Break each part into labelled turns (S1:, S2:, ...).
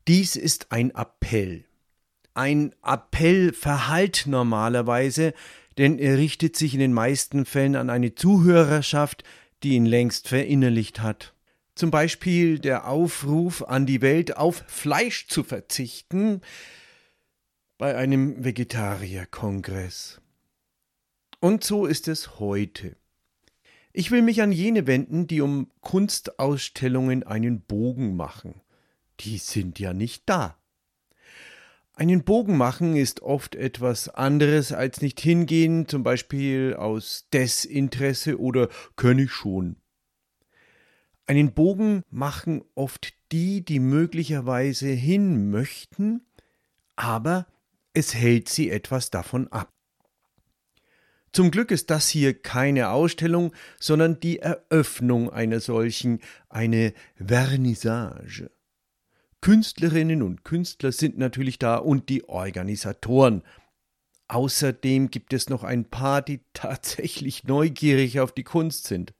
S1: Dies ist ein Appell. Ein Appell verhallt normalerweise, denn er richtet sich in den meisten Fällen an eine Zuhörerschaft, die ihn längst verinnerlicht hat. Zum Beispiel der Aufruf an die Welt, auf Fleisch zu verzichten, bei einem Vegetarierkongress. Und so ist es heute. Ich will mich an jene wenden, die um Kunstausstellungen einen Bogen machen. Die sind ja nicht da. Einen Bogen machen ist oft etwas anderes als nicht hingehen, zum Beispiel aus Desinteresse oder kann ich schon. Einen Bogen machen oft die, die möglicherweise hin möchten, aber es hält sie etwas davon ab. Zum Glück ist das hier keine Ausstellung, sondern die Eröffnung einer solchen, eine Vernissage. Künstlerinnen und Künstler sind natürlich da und die Organisatoren. Außerdem gibt es noch ein paar, die tatsächlich neugierig auf die Kunst sind.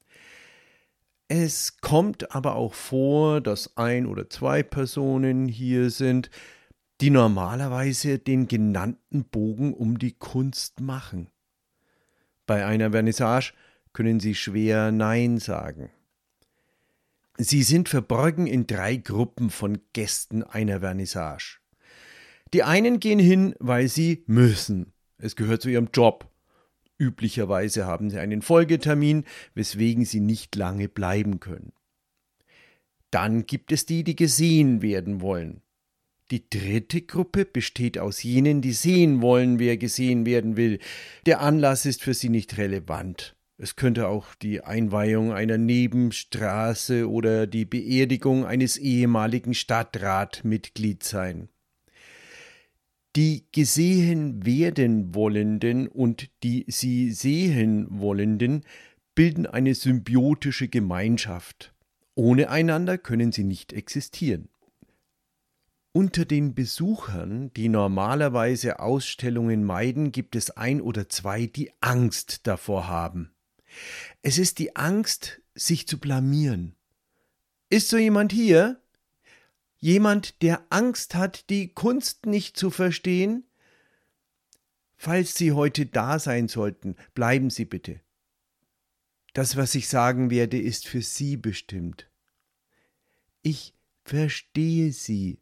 S1: Es kommt aber auch vor, dass 1 oder 2 Personen hier sind, die normalerweise den genannten Bogen um die Kunst machen. Bei einer Vernissage können Sie schwer Nein sagen. Sie sind verborgen in 3 Gruppen von Gästen einer Vernissage. Die einen gehen hin, weil sie müssen. Es gehört zu ihrem Job. Üblicherweise haben sie einen Folgetermin, weswegen sie nicht lange bleiben können. Dann gibt es die, die gesehen werden wollen. Die 3. Gruppe besteht aus jenen, die sehen wollen, wer gesehen werden will. Der Anlass ist für sie nicht relevant. Es könnte auch die Einweihung einer Nebenstraße oder die Beerdigung eines ehemaligen Stadtratmitglieds sein. Die gesehen werden Wollenden und die sie sehen Wollenden bilden eine symbiotische Gemeinschaft. Ohne einander können sie nicht existieren. Unter den Besuchern, die normalerweise Ausstellungen meiden, gibt es 1 oder 2, die Angst davor haben. Es ist die Angst, sich zu blamieren. Ist so jemand hier? Jemand, der Angst hat, die Kunst nicht zu verstehen? Falls Sie heute da sein sollten, bleiben Sie bitte. Das, was ich sagen werde, ist für Sie bestimmt. Ich verstehe Sie.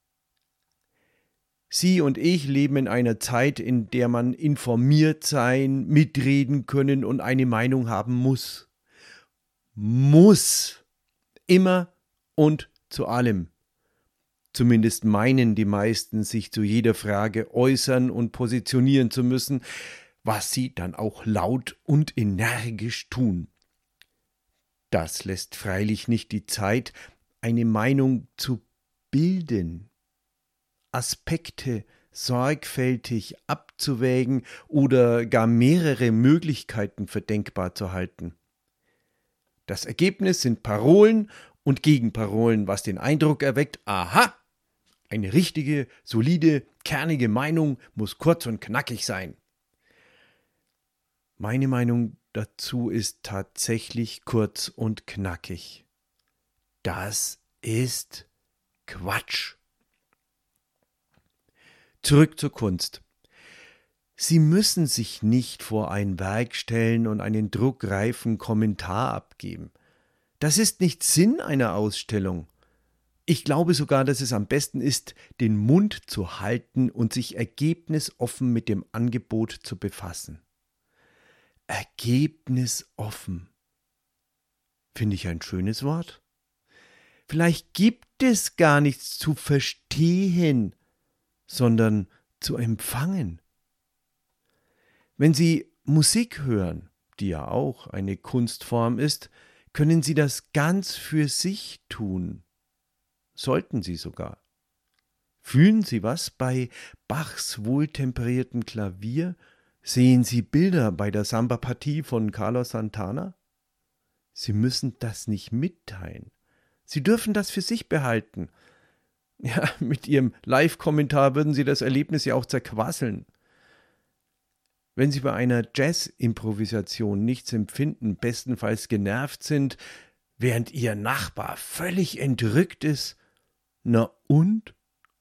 S1: Sie und ich leben in einer Zeit, in der man informiert sein, mitreden können und eine Meinung haben muss. Muss. Immer und zu allem. Zumindest meinen die meisten, sich zu jeder Frage äußern und positionieren zu müssen, was sie dann auch laut und energisch tun. Das lässt freilich nicht die Zeit, eine Meinung zu bilden. Aspekte sorgfältig abzuwägen oder gar mehrere Möglichkeiten für denkbar zu halten. Das Ergebnis sind Parolen und Gegenparolen, was den Eindruck erweckt, aha, eine richtige, solide, kernige Meinung muss kurz und knackig sein. Meine Meinung dazu ist tatsächlich kurz und knackig. Das ist Quatsch. Zurück zur Kunst. Sie müssen sich nicht vor ein Werk stellen und einen druckreifen Kommentar abgeben. Das ist nicht Sinn einer Ausstellung. Ich glaube sogar, dass es am besten ist, den Mund zu halten und sich ergebnisoffen mit dem Angebot zu befassen. Ergebnisoffen. Finde ich ein schönes Wort? Vielleicht gibt es gar nichts zu verstehen, sondern zu empfangen. Wenn Sie Musik hören, die ja auch eine Kunstform ist, können Sie das ganz für sich tun. Sollten Sie sogar. Fühlen Sie was bei Bachs wohltemperiertem Klavier? Sehen Sie Bilder bei der Samba-Partie von Carlos Santana? Sie müssen das nicht mitteilen. Sie dürfen das für sich behalten. Ja, mit Ihrem Live-Kommentar würden Sie das Erlebnis ja auch zerquasseln. Wenn Sie bei einer Jazz-Improvisation nichts empfinden, bestenfalls genervt sind, während Ihr Nachbar völlig entrückt ist, Na und?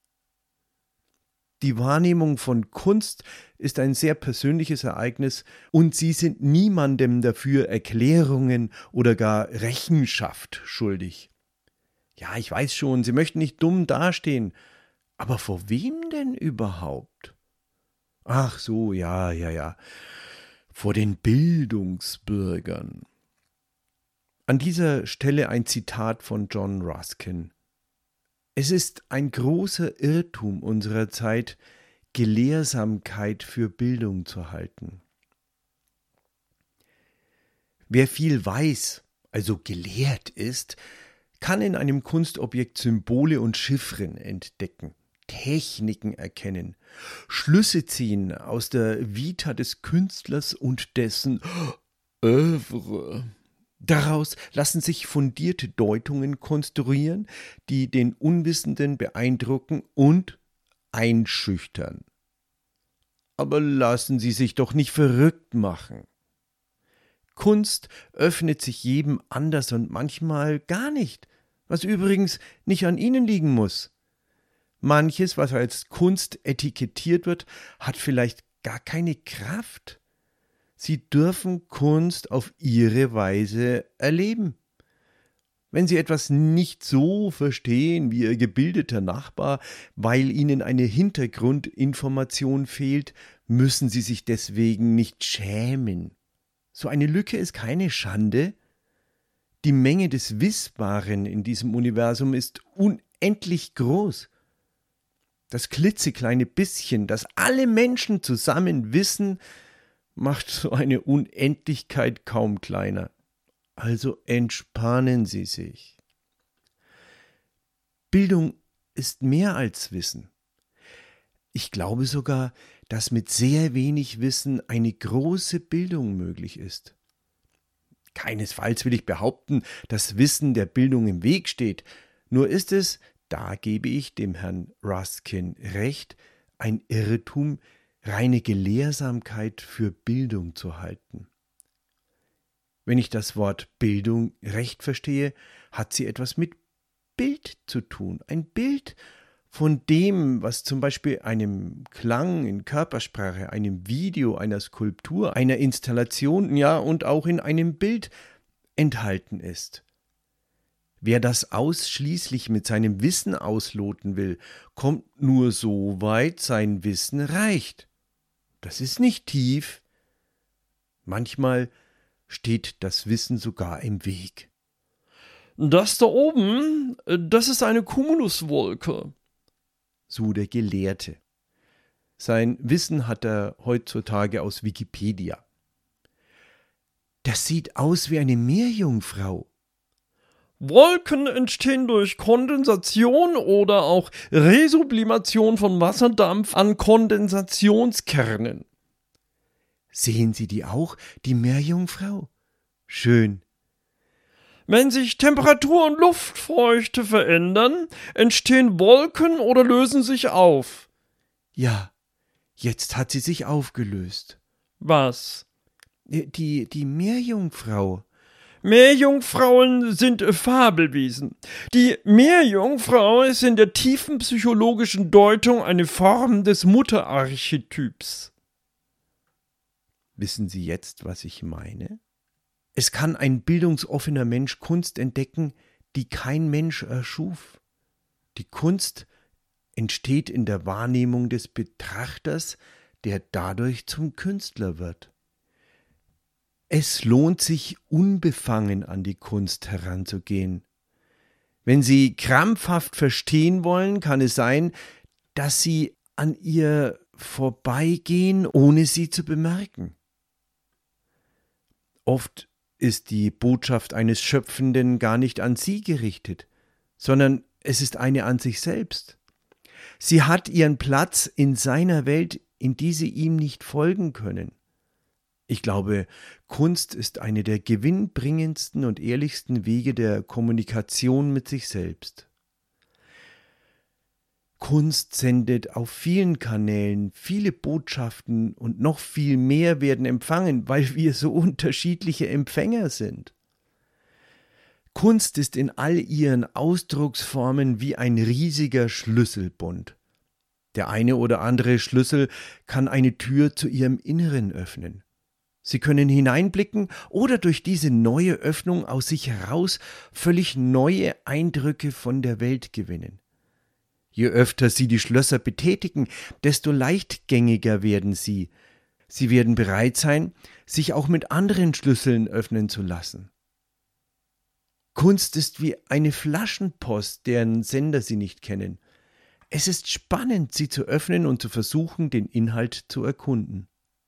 S1: Die Wahrnehmung von Kunst ist ein sehr persönliches Ereignis und Sie sind niemandem dafür Erklärungen oder gar Rechenschaft schuldig. Ja, ich weiß schon, Sie möchten nicht dumm dastehen, aber vor wem denn überhaupt? Ach so, ja, vor den Bildungsbürgern. An dieser Stelle ein Zitat von John Ruskin. Es ist ein großer Irrtum unserer Zeit, Gelehrsamkeit für Bildung zu halten. Wer viel weiß, also gelehrt ist, kann in einem Kunstobjekt Symbole und Chiffren entdecken, Techniken erkennen, Schlüsse ziehen aus der Vita des Künstlers und dessen Œuvre. Daraus lassen sich fundierte Deutungen konstruieren, die den Unwissenden beeindrucken und einschüchtern. Aber lassen Sie sich doch nicht verrückt machen. Kunst öffnet sich jedem anders und manchmal gar nicht, was übrigens nicht an Ihnen liegen muss. Manches, was als Kunst etikettiert wird, hat vielleicht gar keine Kraft. Sie dürfen Kunst auf Ihre Weise erleben. Wenn Sie etwas nicht so verstehen wie Ihr gebildeter Nachbar, weil Ihnen eine Hintergrundinformation fehlt, müssen Sie sich deswegen nicht schämen. So eine Lücke ist keine Schande. Die Menge des Wissbaren in diesem Universum ist unendlich groß. Das klitzekleine bisschen, das alle Menschen zusammen wissen, macht so eine Unendlichkeit kaum kleiner. Also entspannen Sie sich. Bildung ist mehr als Wissen. Ich glaube sogar, dass mit sehr wenig Wissen eine große Bildung möglich ist. Keinesfalls will ich behaupten, dass Wissen der Bildung im Weg steht. Nur ist es, da gebe ich dem Herrn Ruskin recht, ein Irrtum, reine Gelehrsamkeit für Bildung zu halten. Wenn ich das Wort Bildung recht verstehe, hat sie etwas mit Bild zu tun. Ein Bild von dem, was zum Beispiel einem Klang in Körpersprache, einem Video, einer Skulptur, einer Installation, ja und auch in einem Bild enthalten ist. Wer das ausschließlich mit seinem Wissen ausloten will, kommt nur so weit, sein Wissen reicht. Das ist nicht tief. Manchmal steht das Wissen sogar im Weg.
S2: Das da oben, das ist eine Cumuluswolke,
S1: So der Gelehrte. Sein Wissen hat er heutzutage aus Wikipedia. Das sieht aus wie eine Meerjungfrau.
S2: Wolken entstehen durch Kondensation oder auch Resublimation von Wasserdampf an Kondensationskernen.
S1: Sehen Sie die auch, die Meerjungfrau? Schön.
S2: Wenn sich Temperatur und Luftfeuchte verändern, entstehen Wolken oder lösen sich auf.
S1: Ja, jetzt hat sie sich aufgelöst.
S2: Was?
S1: Die Meerjungfrau.
S2: Meerjungfrauen sind Fabelwesen. Die Meerjungfrau ist in der tiefen psychologischen Deutung eine Form des Mutterarchetyps.
S1: Wissen Sie jetzt, was ich meine? Es kann ein bildungsoffener Mensch Kunst entdecken, die kein Mensch erschuf. Die Kunst entsteht in der Wahrnehmung des Betrachters, der dadurch zum Künstler wird. Es lohnt sich, unbefangen an die Kunst heranzugehen. Wenn Sie krampfhaft verstehen wollen, kann es sein, dass Sie an ihr vorbeigehen, ohne sie zu bemerken. Oft ist die Botschaft eines Schöpfenden gar nicht an Sie gerichtet, sondern es ist eine an sich selbst. Sie hat ihren Platz in seiner Welt, in die Sie ihm nicht folgen können. Ich glaube, Kunst ist eine der gewinnbringendsten und ehrlichsten Wege der Kommunikation mit sich selbst. Kunst sendet auf vielen Kanälen viele Botschaften und noch viel mehr werden empfangen, weil wir so unterschiedliche Empfänger sind. Kunst ist in all ihren Ausdrucksformen wie ein riesiger Schlüsselbund. Der eine oder andere Schlüssel kann eine Tür zu ihrem Inneren öffnen. Sie können hineinblicken oder durch diese neue Öffnung aus sich heraus völlig neue Eindrücke von der Welt gewinnen. Je öfter Sie die Schlösser betätigen, desto leichtgängiger werden Sie. Sie werden bereit sein, sich auch mit anderen Schlüsseln öffnen zu lassen. Kunst ist wie eine Flaschenpost, deren Sender Sie nicht kennen. Es ist spannend, sie zu öffnen und zu versuchen, den Inhalt zu erkunden.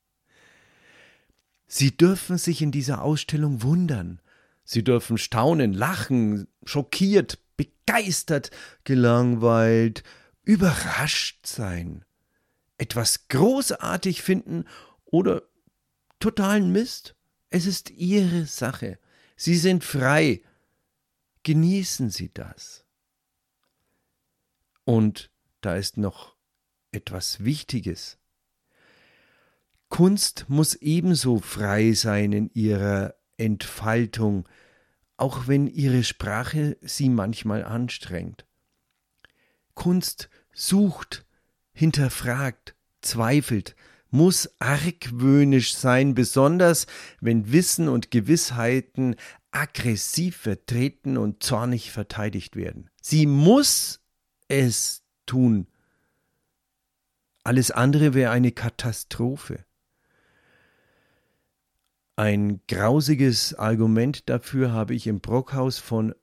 S1: Sie dürfen sich in dieser Ausstellung wundern. Sie dürfen staunen, lachen, schockiert, begeistert, gelangweilt, überrascht sein, etwas großartig finden oder totalen Mist. Es ist Ihre Sache. Sie sind frei. Genießen Sie das. Und da ist noch etwas Wichtiges. Kunst muss ebenso frei sein in ihrer Entfaltung, auch wenn ihre Sprache sie manchmal anstrengt. Kunst sucht, hinterfragt, zweifelt, muss argwöhnisch sein, besonders wenn Wissen und Gewissheiten aggressiv vertreten und zornig verteidigt werden. Sie muss es tun. Alles andere wäre eine Katastrophe. Ein grausiges Argument dafür habe ich im Brockhaus von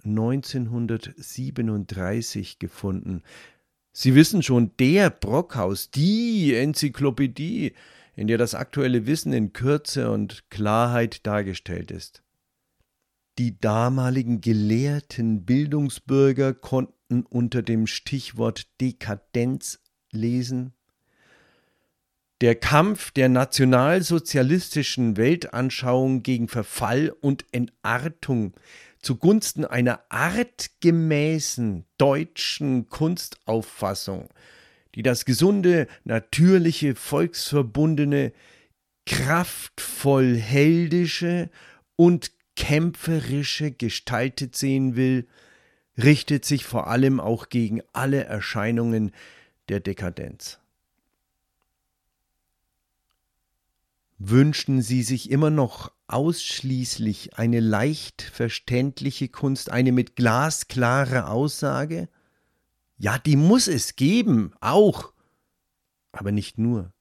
S1: 1937 gefunden. Sie wissen schon, der Brockhaus, die Enzyklopädie, in der das aktuelle Wissen in Kürze und Klarheit dargestellt ist. Die damaligen gelehrten Bildungsbürger konnten unter dem Stichwort Dekadenz lesen: Der Kampf der nationalsozialistischen Weltanschauung gegen Verfall und Entartung zugunsten einer artgemäßen deutschen Kunstauffassung, die das gesunde, natürliche, volksverbundene, kraftvoll heldische und kämpferische gestaltet sehen will, richtet sich vor allem auch gegen alle Erscheinungen der Dekadenz. Wünschen Sie sich immer noch ausschließlich eine leicht verständliche Kunst, eine mit glasklarer Aussage? Ja, die muss es geben, auch, aber nicht nur.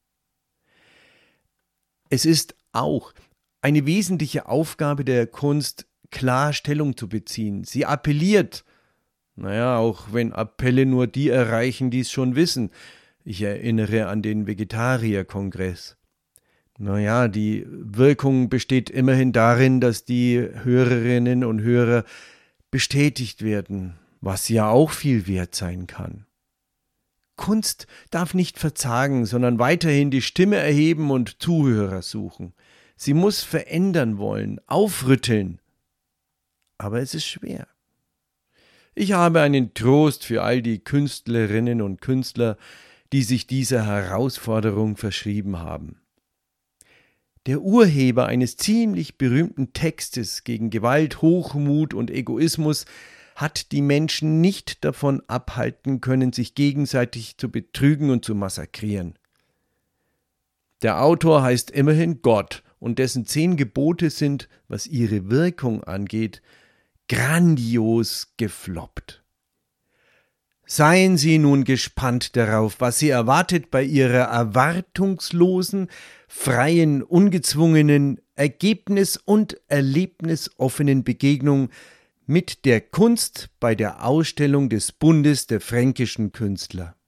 S1: Es ist auch eine wesentliche Aufgabe der Kunst, klar Stellung zu beziehen. Sie appelliert, auch wenn Appelle nur die erreichen, die es schon wissen. Ich erinnere an den Vegetarierkongress. Die Wirkung besteht immerhin darin, dass die Hörerinnen und Hörer bestätigt werden, was ja auch viel wert sein kann. Kunst darf nicht verzagen, sondern weiterhin die Stimme erheben und Zuhörer suchen. Sie muss verändern wollen, aufrütteln. Aber es ist schwer. Ich habe einen Trost für all die Künstlerinnen und Künstler, die sich dieser Herausforderung verschrieben haben. Der Urheber eines ziemlich berühmten Textes gegen Gewalt, Hochmut und Egoismus hat die Menschen nicht davon abhalten können, sich gegenseitig zu betrügen und zu massakrieren. Der Autor heißt immerhin Gott, und dessen 10 Gebote sind, was ihre Wirkung angeht, grandios gefloppt. Seien Sie nun gespannt darauf, was Sie erwartet bei Ihrer erwartungslosen, freien, ungezwungenen, ergebnis- und erlebnisoffenen Begegnung mit der Kunst bei der Ausstellung des Bundes der fränkischen Künstler.